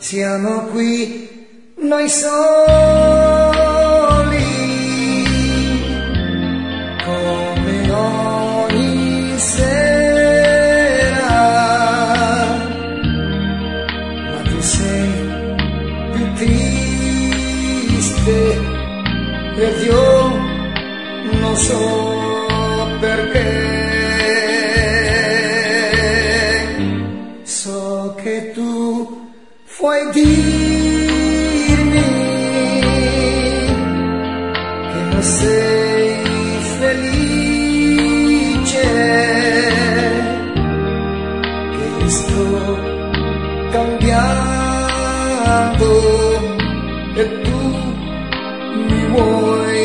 siamo qui noi soli, come ogni sera, ma tu sei più triste ed io non so perché. So che tu vuoi dirmi che non sei felice, che io sto cambiando e tu mi vuoi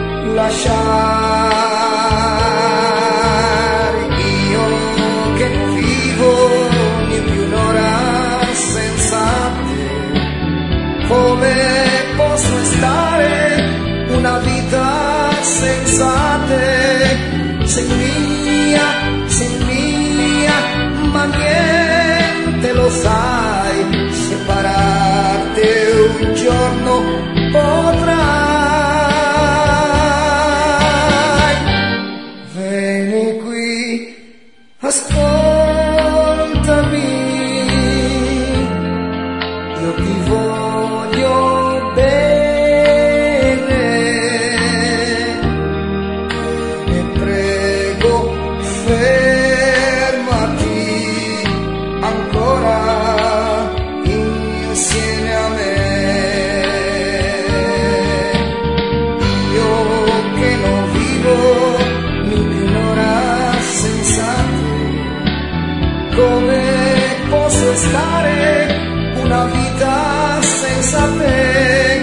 lasciare. Io che vivo di più un'ora senza te, come posso stare una vita senza te? Sei mia, ma niente lo sai, separarti un giorno potrai. Vieni qui, ascoltami, io ti voglio bene, e prego fermati ancora insieme a me. Io che non vivo più un'ora senza te, come posso stare una vita senza te?